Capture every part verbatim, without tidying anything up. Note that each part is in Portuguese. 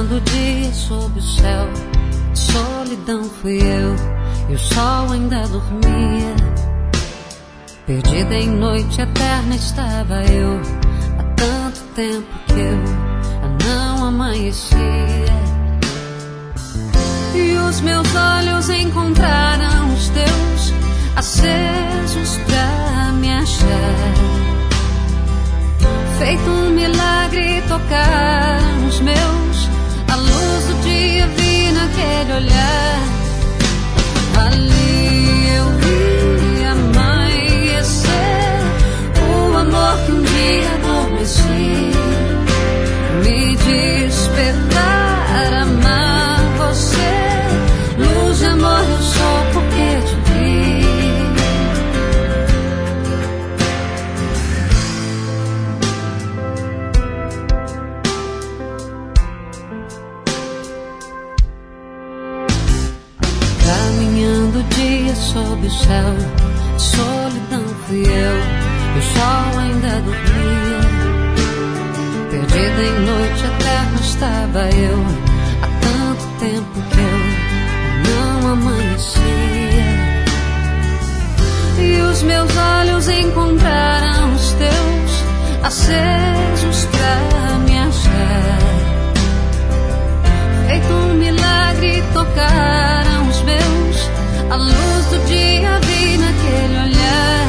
Caminhando o dia sob o céu, solidão fui eu, e o sol ainda dormia. Perdida em noite eterna estava eu, há tanto tempo que eu não amanhecia. E os meus olhos encontraram os teus, acesos pra me achar. Feito um milagre tocaram os meus, a luz do dia vi naquele olhar. Ali eu vi amanhecer, o amor que um dia adormeci, me despertar, amar você. Luz de amor eu sou porque te vi. Caminhando o dia sob o céu, solidão fui eu, e o sol ainda dormia. Perdida em noite eterna estava eu, há tanto tempo que eu não amanhecia. E os meus olhos encontraram os teus, acesos pra me achar. Feito um milagre tocaram os meus, a luz do dia vi naquele olhar.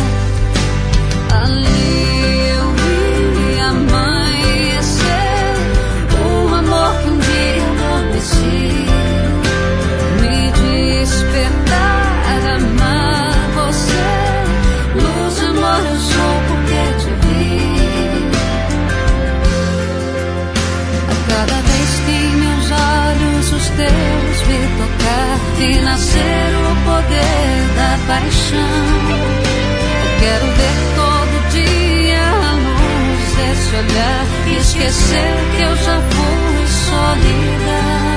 Ali eu vi amanhecer, o amor que um dia adormeci, me despertar, amar você. Luz de amor eu sou porque te vi. A cada vez que em meus olhos os teus vi tocar, vi nascer o poder da paixão. Eu quero ver todo dia a luz desse olhar e esquecer que eu já fui solidão.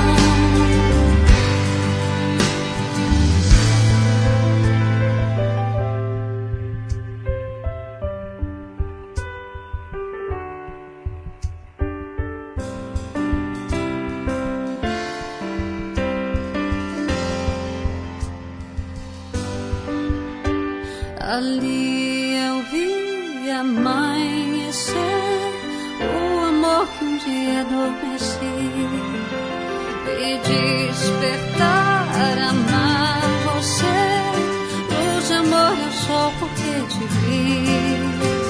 Ali eu vi amanhecer, o amor que um dia adormeci, e despertar, amar você. Luz de amor eu sou porque te vi.